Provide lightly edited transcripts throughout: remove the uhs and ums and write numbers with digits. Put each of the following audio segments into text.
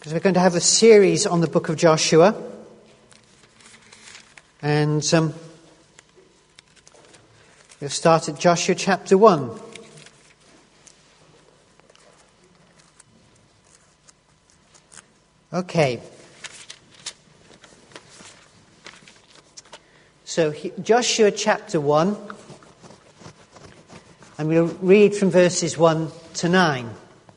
because we're going to have a series on the book of Joshua. And we'll start at Joshua chapter 1. Okay. So Joshua chapter 1, and we'll read from verses 1 to 9.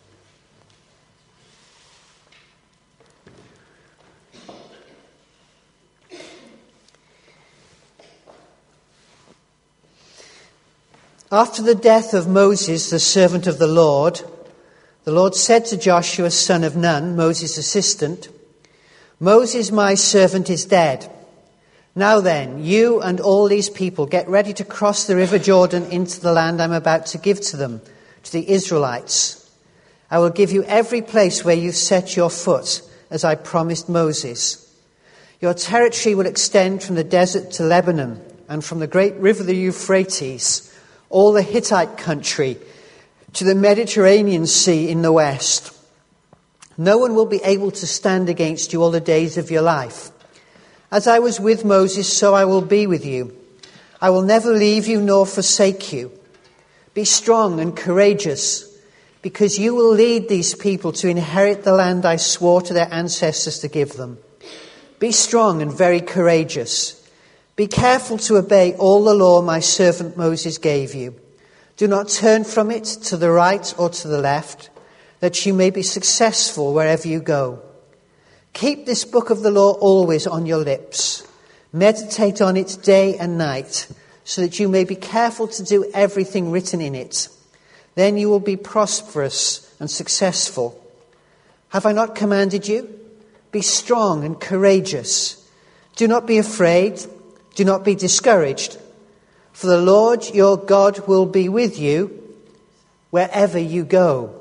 After the death of Moses, the servant of the Lord said to Joshua, son of Nun, Moses' assistant, Moses, my servant, is dead. Now then, you and all these people get ready to cross the river Jordan into the land I'm about to give to them, to the Israelites. I will give you every place where you set your foot, as I promised Moses. Your territory will extend from the desert to Lebanon, and from the great river the Euphrates, all the Hittite country, to the Mediterranean Sea in the west. No one will be able to stand against you all the days of your life. As I was with Moses, so I will be with you. I will never leave you nor forsake you. Be strong and courageous, because you will lead these people to inherit the land I swore to their ancestors to give them. Be strong and very courageous. Be careful to obey all the law my servant Moses gave you. Do not turn from it to the right or to the left, that you may be successful wherever you go. Keep this book of the law always on your lips. Meditate on it day and night, so that you may be careful to do everything written in it. Then you will be prosperous and successful. Have I not commanded you? Be strong and courageous. Do not be afraid. Do not be discouraged, for the Lord your God will be with you wherever you go.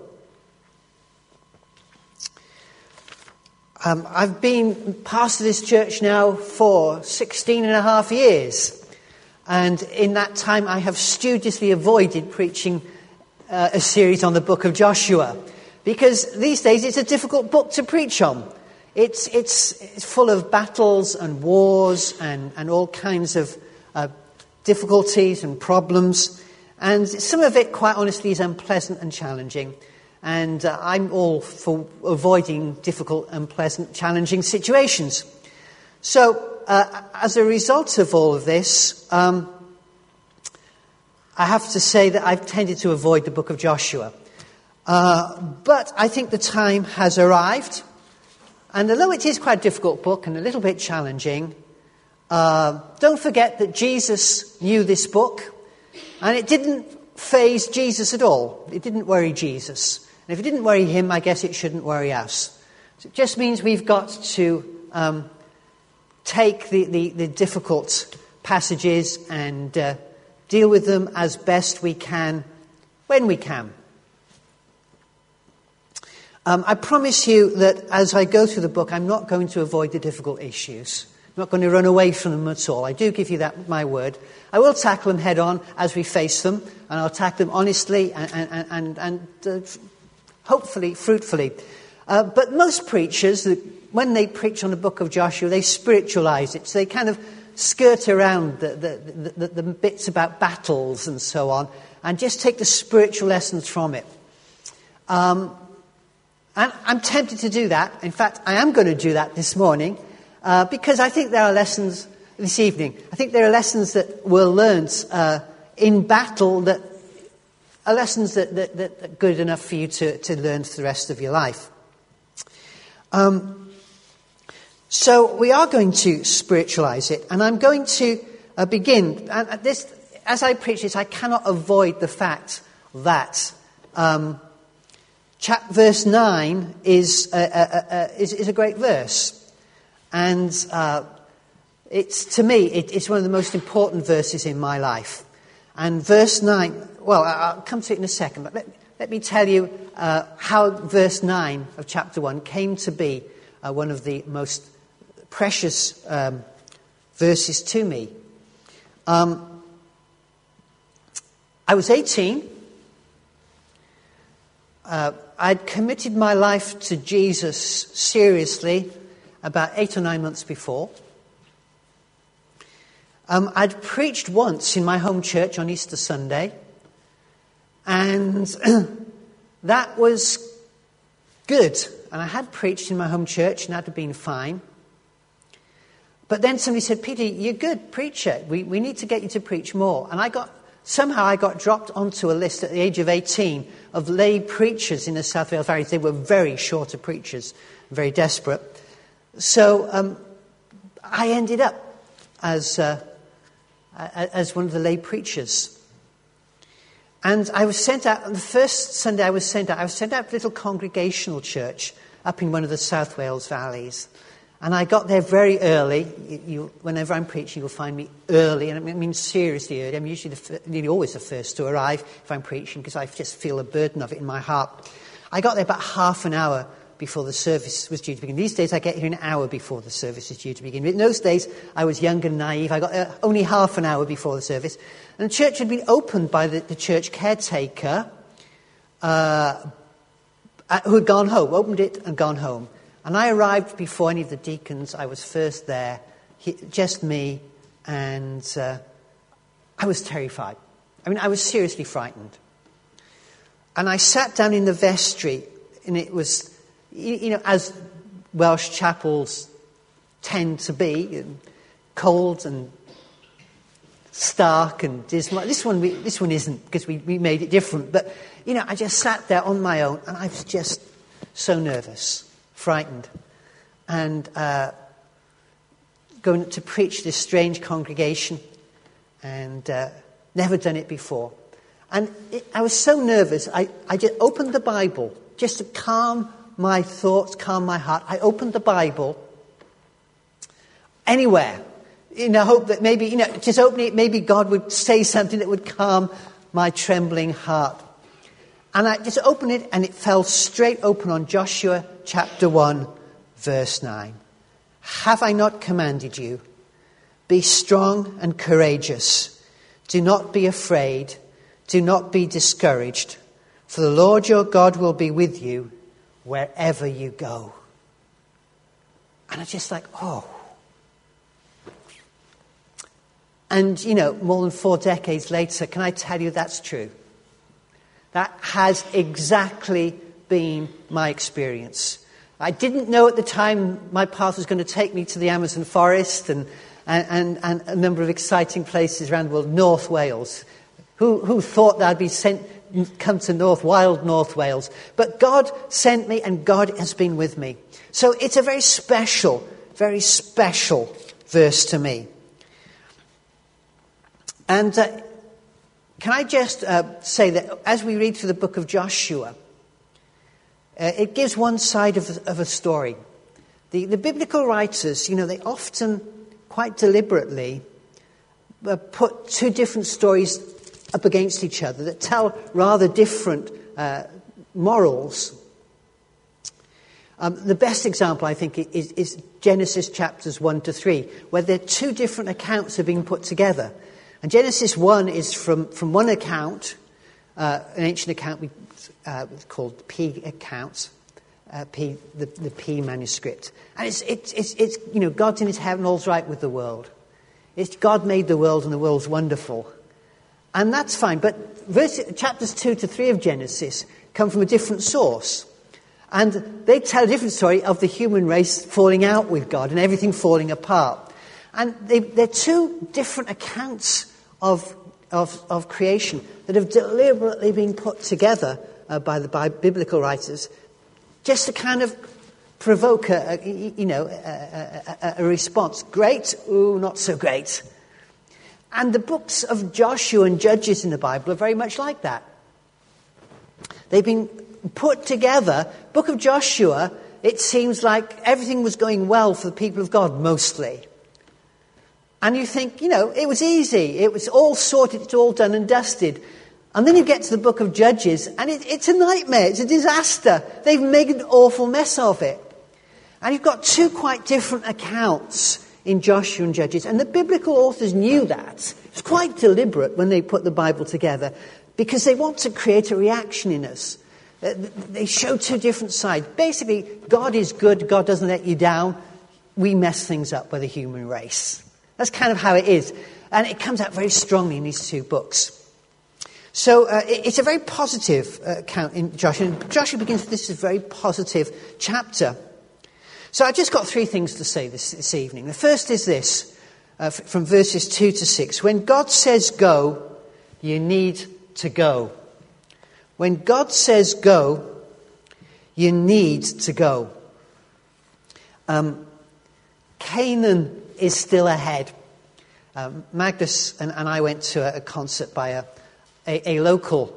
I've been pastor of this church now for 16 and a half years. And in that time I have studiously avoided preaching a series on the book of Joshua. Because these days it's a difficult book to preach on. It's full of battles and wars and all kinds of difficulties and problems. And some of it, quite honestly, is unpleasant and challenging. And I'm all for avoiding difficult, unpleasant, challenging situations. So, as a result of all of this, I have to say that I've tended to avoid the book of Joshua. But I think the time has arrived. And although it is quite a difficult book and a little bit challenging, don't forget that Jesus knew this book, and it didn't faze Jesus at all. It didn't worry Jesus. And if it didn't worry him, I guess it shouldn't worry us. So it just means we've got to take the difficult passages and deal with them as best we can when we can. I promise you that as I go through the book, I'm not going to avoid the difficult issues. I'm not going to run away from them at all. I do give you that, my word. I will tackle them head on as we face them, and I'll tackle them honestly and hopefully fruitfully. But most preachers, when they preach on the book of Joshua, they spiritualize it. So they kind of skirt around the bits about battles and so on, and just take the spiritual lessons from it. And I'm tempted to do that. In fact, I am going to do that this morning because I think there are lessons this evening. I think there are lessons that were learnt in battle that are lessons that are good enough for you to learn for the rest of your life. So we are going to spiritualize it, and I'm going to begin. And this, as I preach this, I cannot avoid the fact that verse 9 is a great verse, and it's one of the most important verses in my life. And verse 9, well, I'll come to it in a second, but let me tell you how verse 9 of chapter 1 came to be one of the most precious verses to me. I was 18. I'd committed my life to Jesus seriously about 8 or 9 months before. I'd preached once in my home church on Easter Sunday, and that was good. And I had preached in my home church, and that had been fine. But then somebody said, "Peter, you're a good preacher. We need to get you to preach more." And I got dropped onto a list at the age of 18 of lay preachers in the South Wales Valleys. They were very short of preachers, very desperate. So I ended up as one of the lay preachers. And I was sent out, on the first Sunday I was sent out to a little congregational church up in one of the South Wales valleys. And I got there very early. Whenever I'm preaching, you'll find me early, and I mean seriously early. I'm usually nearly always the first to arrive if I'm preaching, because I just feel a burden of it in my heart. I got there about half an hour before the service was due to begin. These days I get here an hour before the service is due to begin. But in those days I was young and naive. I got there only half an hour before the service. And the church had been opened by the church caretaker who had gone home, opened it and gone home. And I arrived before any of the deacons. I was first there, just me, and I was terrified. I mean, I was seriously frightened. And I sat down in the vestry, and it was, as Welsh chapels tend to be, cold and stark and dismal. This one isn't, because we made it different. But, I just sat there on my own, and I was just so nervous. Frightened, and going to preach this strange congregation, and never done it before. And I was so nervous, I just opened the Bible, just to calm my thoughts, calm my heart. I opened the Bible anywhere, in the hope that maybe, just opening it, maybe God would say something that would calm my trembling heart. And I just opened it, and it fell straight open on Joshua chapter 1, verse 9. Have I not commanded you? Be strong and courageous. Do not be afraid. Do not be discouraged. For the Lord your God will be with you wherever you go. And I'm just like, oh. And, more than 4 decades later, can I tell you that's true? That has exactly been my experience. I didn't know at the time my path was going to take me to the Amazon forest and a number of exciting places around the world. North Wales. Who thought that I'd be come to wild North Wales? But God sent me, and God has been with me. So it's a very special verse to me. And can I just say that as we read through the book of Joshua, it gives one side of a story. The biblical writers, they often, quite deliberately, put 2 different stories up against each other that tell rather different morals. The best example, I think, is Genesis chapters 1 to 3, where there are 2 different accounts are being put together. And Genesis 1 is from one account, an ancient account called P accounts, the P manuscript. And it's God's in his heaven, all's right with the world. It's God made the world, and the world's wonderful. And that's fine. But chapters 2 to 3 of Genesis come from a different source. And they tell a different story of the human race falling out with God and everything falling apart. And they're 2 different accounts of creation that have deliberately been put together by biblical writers, just to kind of provoke a response. Great, ooh, not so great. And the books of Joshua and Judges in the Bible are very much like that. They've been put together. Book of Joshua, it seems like everything was going well for the people of God, mostly. And you think, it was easy. It was all sorted. It's all done and dusted. And then you get to the book of Judges, and it's a nightmare. It's a disaster. They've made an awful mess of it. And you've got 2 quite different accounts in Joshua and Judges. And the biblical authors knew that. It's quite deliberate when they put the Bible together, because they want to create a reaction in us. They show two different sides. Basically, God is good. God doesn't let you down. We mess things up with the human race. That's kind of how it is. And it comes out very strongly in these two books. So it's a very positive account in Joshua. And Joshua begins with this very positive chapter. So I've just got three things to say this evening. The first is this, from verses 2 to 6. When God says go, you need to go. When God says go, you need to go. Canaan is still ahead. Magnus and I went to a concert by a local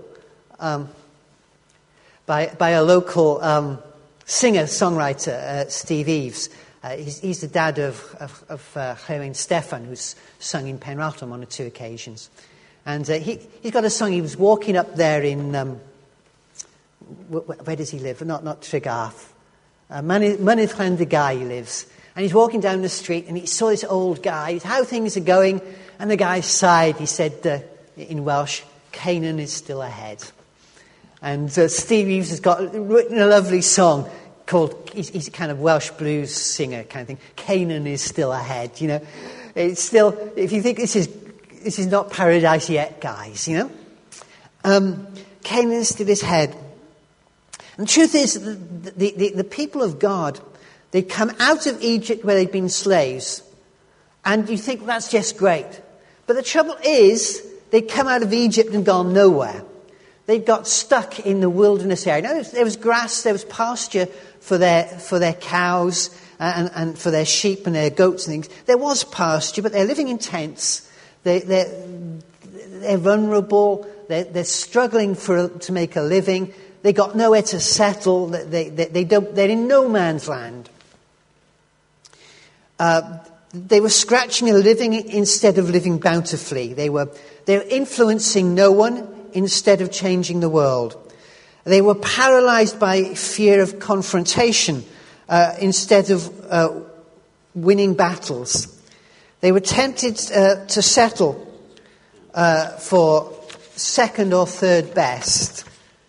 singer-songwriter, Steve Eves. He's the dad of Herwin Stefan, who's sung in Penraughton on 2 occasions. And he's got a song. He was walking up there in where does he live? Not Tregarth. Mynydd Llanfydd he lives. And he's walking down the street and he saw this old guy. How things are going? And the guy sighed. He said in Welsh, Canaan is still ahead. And Steve Eves has written a lovely song called, he's a kind of Welsh blues singer kind of thing. Canaan is still ahead, you know. It's still, if you think this is not paradise yet, guys, you know. Canaan is still ahead. And the truth is, the people of God, they come out of Egypt where they'd been slaves. And you think that's just great. But the trouble is, they come out of Egypt and gone nowhere. They got stuck in the wilderness area. Now, there was grass, there was pasture for their cows and for their sheep and their goats and things. There was pasture, but they're living in tents. They're vulnerable. They're struggling to make a living. They got nowhere to settle. They're in no man's land. They were scratching a living instead of living bountifully. They're influencing no one instead of changing the world. They were paralyzed by fear of confrontation instead of winning battles. They were tempted to settle for second or third best.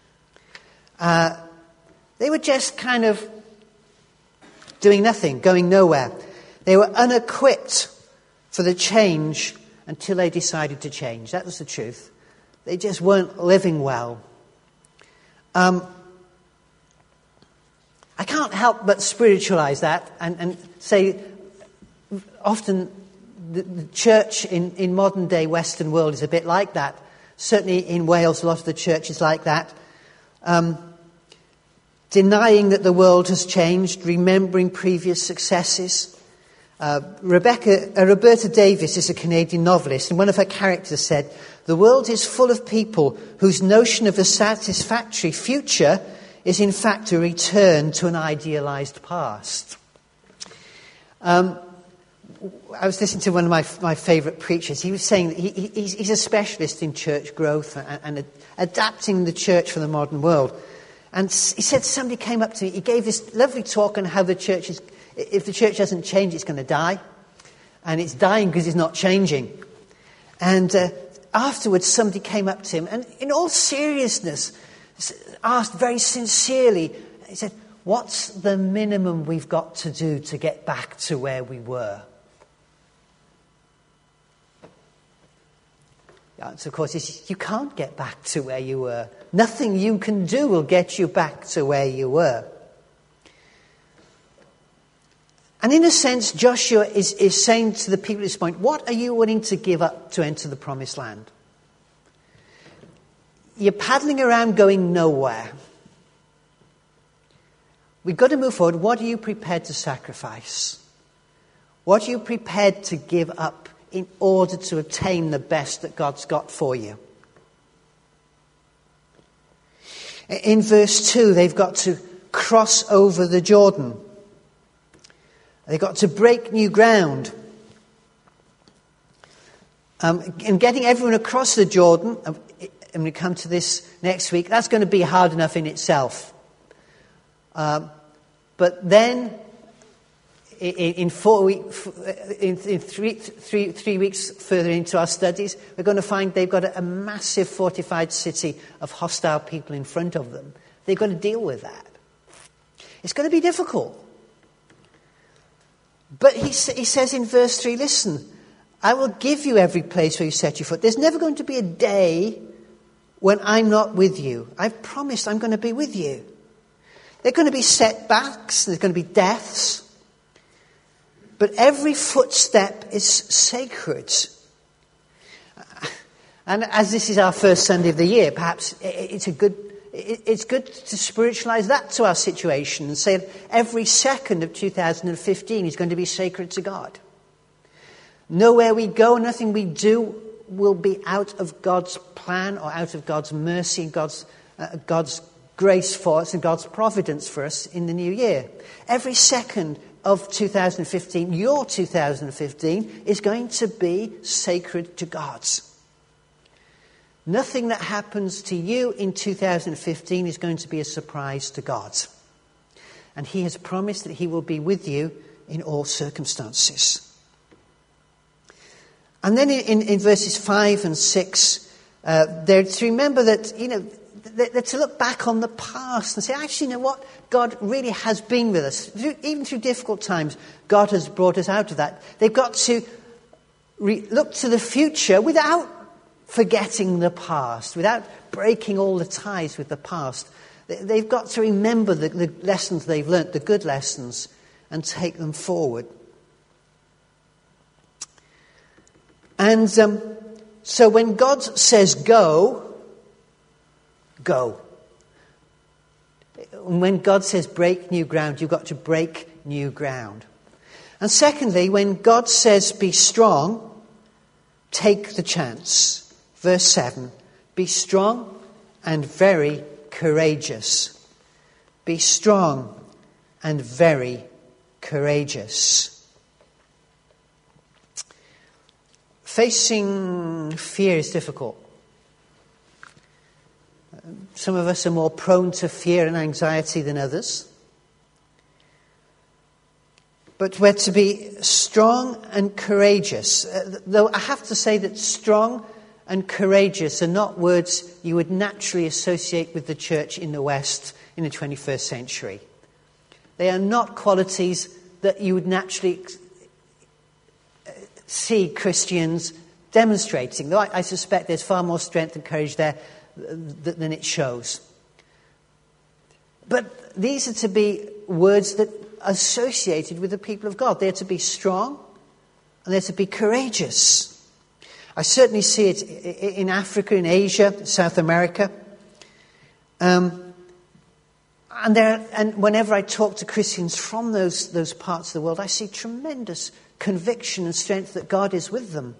They were just kind of doing nothing, going nowhere. They were unequipped for the change until they decided to change. That was the truth. They just weren't living well. I can't help but spiritualize that and say often the church in modern day Western world is a bit like that. Certainly in Wales, a lot of the church is like that. Denying that the world has changed, remembering previous successes. Roberta Davis is a Canadian novelist, and one of her characters said, "The world is full of people whose notion of a satisfactory future is in fact a return to an idealized past." I was listening to one of my favourite preachers. He was saying that he's a specialist in church growth and adapting the church for the modern world. And he said somebody came up to me. He gave this lovely talk on how the church is, if the church doesn't change, it's going to die. And it's dying because it's not changing. And afterwards, somebody came up to him and in all seriousness asked very sincerely, he said, "What's the minimum we've got to do to get back to where we were?" The answer, of course, is you can't get back to where you were. Nothing you can do will get you back to where you were. And in a sense, Joshua is saying to the people at this point, what are you willing to give up to enter the promised land? You're paddling around going nowhere. We've got to move forward. What are you prepared to sacrifice? What are you prepared to give up in order to obtain the best that God's got for you? In verse 2, they've got to cross over the Jordan. They've got to break new ground. And getting everyone across the Jordan, and we come to this next week, that's going to be hard enough in itself. But then, in 3 weeks further into our studies, we're going to find they've got a massive fortified city of hostile people in front of them. they've got to deal with that. It's going to be difficult. But he says in verse 3, listen, I will give you every place where you set your foot. There's never going to be a day when I'm not with you. I've promised I'm going to be with you. There are going to be setbacks, there's going to be deaths. But every footstep is sacred. And as this is our first Sunday of the year, perhaps it's good to spiritualize that to our situation and say every second of 2015 is going to be sacred to God. Nowhere we go, nothing we do will be out of God's plan or out of God's mercy, God's grace for us and God's providence for us in the new year. Every second of 2015, your 2015, is going to be sacred to God's. Nothing that happens to you in 2015 is going to be a surprise to God. And he has promised that he will be with you in all circumstances. And then in verses 5 and 6, they're to remember that, they're to look back on the past and say, actually, you know what? God really has been with us. Even through difficult times, God has brought us out of that. They've got to look to the future without forgetting the past, without breaking all the ties with the past. They've got to remember the lessons they've learnt, the good lessons, and take them forward. And so when God says go, go. And when God says break new ground, you've got to break new ground. And secondly, when God says be strong, take the chance. Verse 7, be strong and very courageous. Be strong and very courageous. Facing fear is difficult. Some of us are more prone to fear and anxiety than others. But we're to be strong and courageous. Though I have to say that strong and courageous are not words you would naturally associate with the church in the West in the 21st century. They are not qualities that you would naturally see Christians demonstrating, though I suspect there's far more strength and courage there than it shows. But these are to be words that are associated with the people of God. They're to be strong and they're to be courageous. I certainly see it in Africa, in Asia, South America. And whenever I talk to Christians from those parts of the world, I see tremendous conviction and strength that God is with them.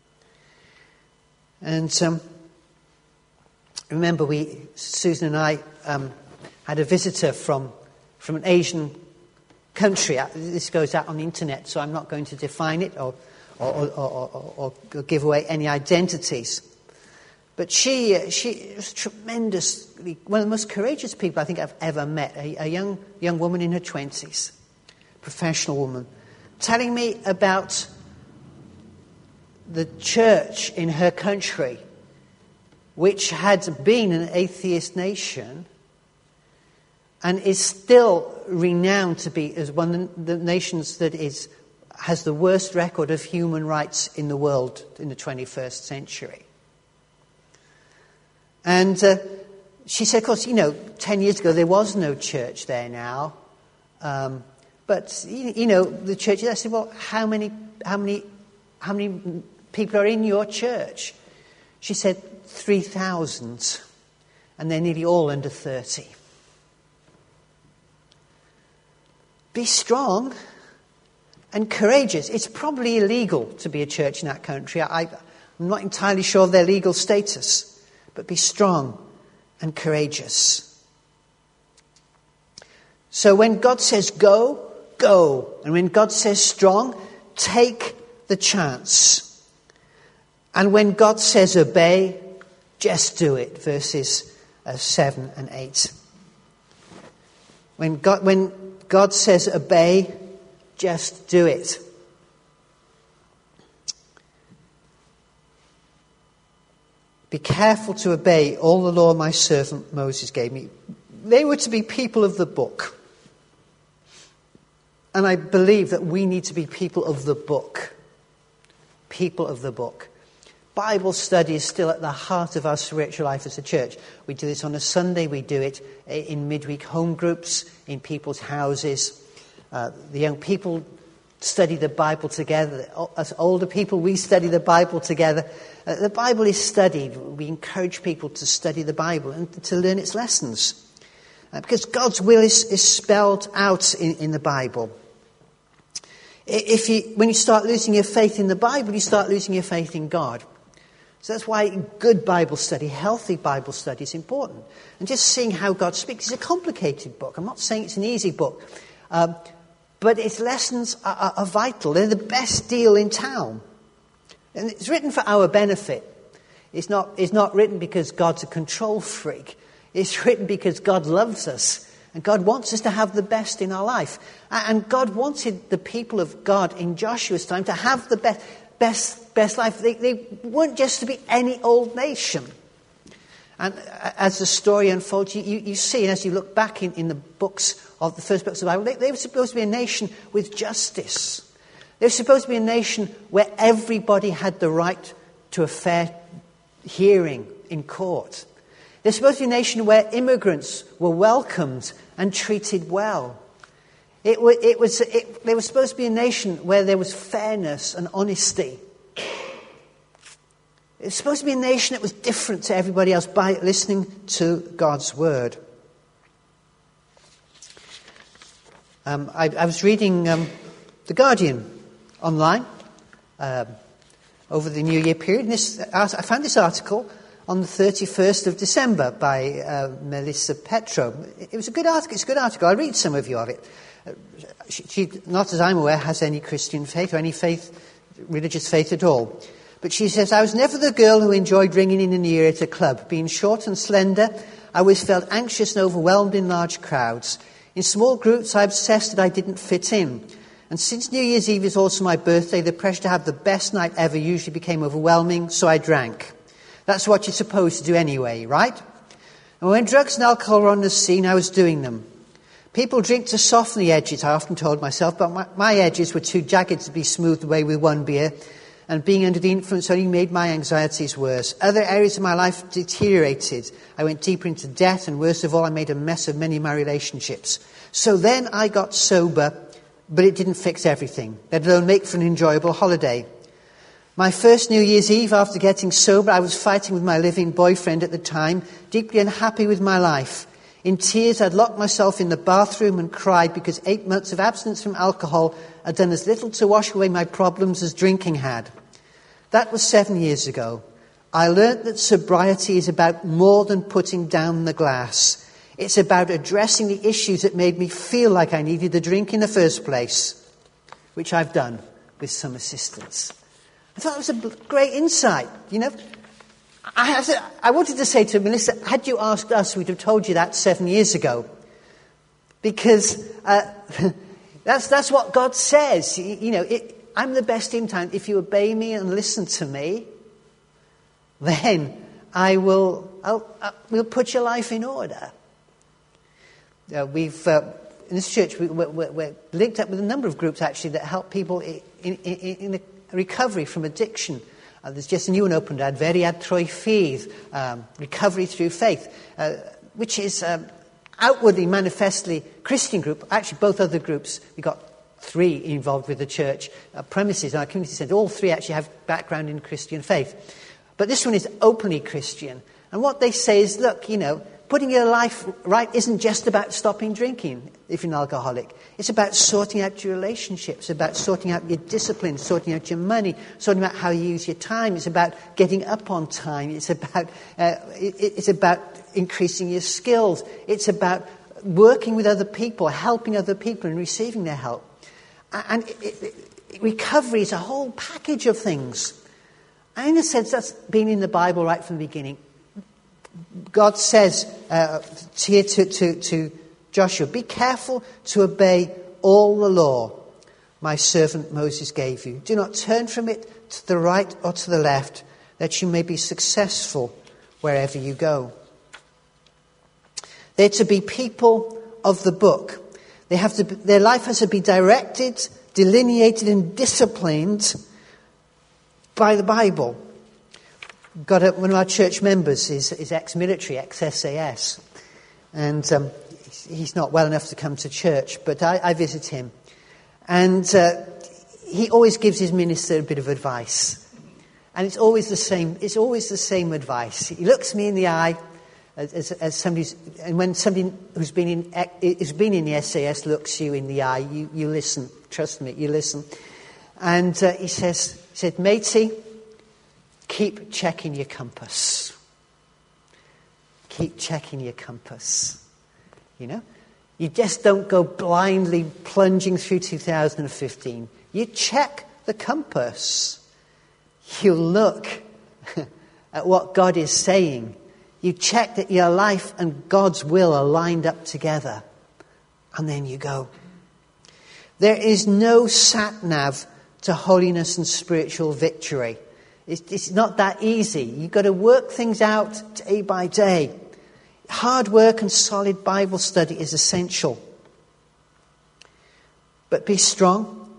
And remember, Susan and I had a visitor from an Asian country. This goes out on the internet, so I'm not going to define it or give away any identities. But she was tremendously, one of the most courageous people I think I've ever met. A young woman in her 20s, professional woman, telling me about the church in her country, which had been an atheist nation and is still renowned to be as one of the nations that has the worst record of human rights in the world in the 21st century. And she said, of course, 10 years ago there was no church there now. But, the church, I said, well, how many people are in your church? She said, 3,000. And they're nearly all under 30. Be strong and courageous. It's probably illegal to be a church in that country. I'm not entirely sure of their legal status. But be strong and courageous. So when God says go, go. And when God says strong, take the chance. And when God says obey, just do it. Verses 7 and 8. When God says obey, just do it. Be careful to obey all the law my servant Moses gave me. They were to be people of the book. And I believe that we need to be people of the book. People of the book. Bible study is still at the heart of our spiritual life as a church. We do this on a Sunday. We do it in midweek home groups, in people's houses. The young people study the Bible together. As older people, we study the Bible together. The Bible is studied. We encourage people to study the Bible and to learn its lessons. Because God's will is spelled out in the Bible. When you start losing your faith in the Bible, you start losing your faith in God. So that's why good Bible study, healthy Bible study is important. And just seeing how God speaks is a complicated book. I'm not saying it's an easy book. But its lessons are vital. They're the best deal in town. And it's written for our benefit. It's not written because God's a control freak. It's written because God loves us. And God wants us to have the best in our life. And God wanted the people of God in Joshua's time to have the best life. They weren't just to be any old nation. And as the story unfolds, you see, and as you look back in the books of the first books of the Bible, they were supposed to be a nation with justice. They were supposed to be a nation where everybody had the right to a fair hearing in court. They're supposed to be a nation where immigrants were welcomed and treated well. They were supposed to be a nation where there was fairness and honesty. It's supposed to be a nation that was different to everybody else by listening to God's word. I was reading The Guardian online over the New Year period. And I found this article on the 31st of December by Melissa Petro. It was a good article. It's a good article. I'll read some of you of it. She, not as I'm aware, has any Christian faith or any religious faith at all. But she says, I was never the girl who enjoyed ringing in the new year at a club. Being short and slender, I always felt anxious and overwhelmed in large crowds. In small groups, I obsessed that I didn't fit in. And since New Year's Eve is also my birthday, the pressure to have the best night ever usually became overwhelming, so I drank. That's what you're supposed to do anyway, right? And when drugs and alcohol were on the scene, I was doing them. People drink to soften the edges, I often told myself, but my edges were too jagged to be smoothed away with one beer, and being under the influence only made my anxieties worse. Other areas of my life deteriorated. I went deeper into debt, and worst of all, I made a mess of many of my relationships. So then I got sober, but it didn't fix everything, let alone make for an enjoyable holiday. My first New Year's Eve after getting sober, I was fighting with my living boyfriend at the time, deeply unhappy with my life. In tears, I'd locked myself in the bathroom and cried because 8 months of abstinence from alcohol had done as little to wash away my problems as drinking had. That was 7 years ago. I learnt that sobriety is about more than putting down the glass. It's about addressing the issues that made me feel like I needed the drink in the first place, which I've done with some assistance. I thought it was a great insight, you know. I wanted to say to Melissa, had you asked us, we'd have told you that 7 years ago. Because that's what God says. You know, I'm the best in town. If you obey me and listen to me, then we'll put your life in order. In this church, we're linked up with a number of groups, actually, that help people in the recovery from addiction. There's just a new one opened, Adferiad Trwy Ffydd, Recovery Through Faith, which is outwardly, manifestly Christian group. Actually, both other groups, we've got 3 involved with the church premises, our community centre. All 3 actually have background in Christian faith. But this one is openly Christian. And what they say is, look, you know, putting your life right isn't just about stopping drinking if you're an alcoholic. It's about sorting out your relationships, about sorting out your discipline, sorting out your money, sorting out how you use your time. It's about getting up on time. It's about increasing your skills. It's about working with other people, helping other people and receiving their help. And recovery is a whole package of things. And in a sense, that's been in the Bible right from the beginning. God says here to Joshua, be careful to obey all the law my servant Moses gave you. Do not turn from it to the right or to the left, that you may be successful wherever you go. They're to be people of the book. Their life has to be directed, delineated and disciplined by the Bible. One of our church members is ex-military, ex-SAS. And he's not well enough to come to church, but I visit him. And he always gives his minister a bit of advice. And it's always the same advice. He looks me in the eye as somebody, and when somebody who's been in the SAS looks you in the eye, you listen. Trust me, you listen. And he said, matey, keep checking your compass. Keep checking your compass. You know? You just don't go blindly plunging through 2015. You check the compass. You look at what God is saying. You check that your life and God's will are lined up together. And then you go. There is no sat-nav to holiness and spiritual victory. It's not that easy. You've got to work things out day by day. Hard work and solid Bible study is essential. But be strong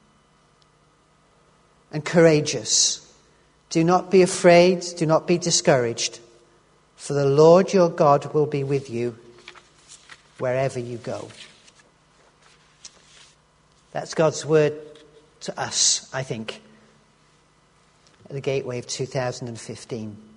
and courageous. Do not be afraid. Do not be discouraged. For the Lord your God will be with you wherever you go. That's God's word to us, I think, at the gateway of 2015.